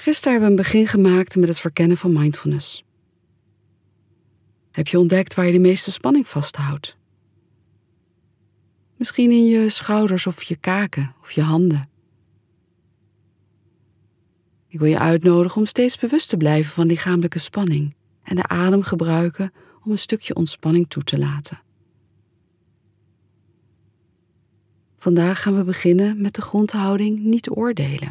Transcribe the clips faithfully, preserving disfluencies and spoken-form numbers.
Gisteren hebben we een begin gemaakt met het verkennen van mindfulness. Heb je ontdekt waar je de meeste spanning vasthoudt? Misschien in je schouders of je kaken of je handen. Ik wil je uitnodigen om steeds bewust te blijven van lichamelijke spanning en de adem gebruiken om een stukje ontspanning toe te laten. Vandaag gaan we beginnen met de grondhouding niet oordelen.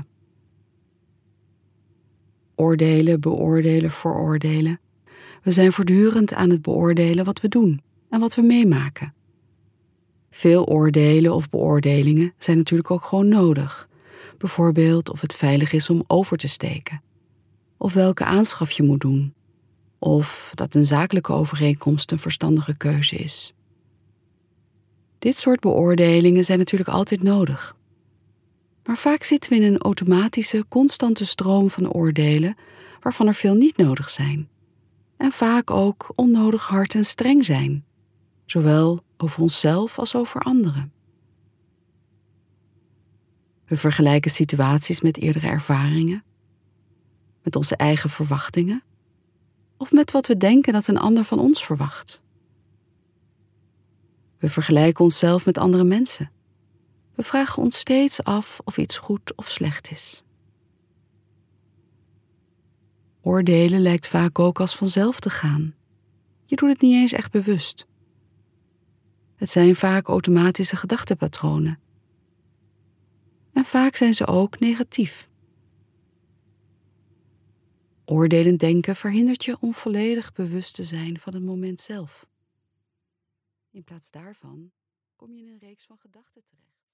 Oordelen, beoordelen, veroordelen. We zijn voortdurend aan het beoordelen wat we doen en wat we meemaken. Veel oordelen of beoordelingen zijn natuurlijk ook gewoon nodig. Bijvoorbeeld of het veilig is om over te steken. Of welke aanschaf je moet doen. Of dat een zakelijke overeenkomst een verstandige keuze is. Dit soort beoordelingen zijn natuurlijk altijd nodig. Maar vaak zitten we in een automatische, constante stroom van oordelen waarvan er veel niet nodig zijn. En vaak ook onnodig hard en streng zijn. Zowel over onszelf als over anderen. We vergelijken situaties met eerdere ervaringen, met onze eigen verwachtingen of met wat we denken dat een ander van ons verwacht. We vergelijken onszelf met andere mensen. We vragen ons steeds af of iets goed of slecht is. Oordelen lijkt vaak ook als vanzelf te gaan. Je doet het niet eens echt bewust. Het zijn vaak automatische gedachtenpatronen. En vaak zijn ze ook negatief. Oordelend denken verhindert je om volledig bewust te zijn van het moment zelf. In plaats daarvan kom je in een reeks van gedachten terecht.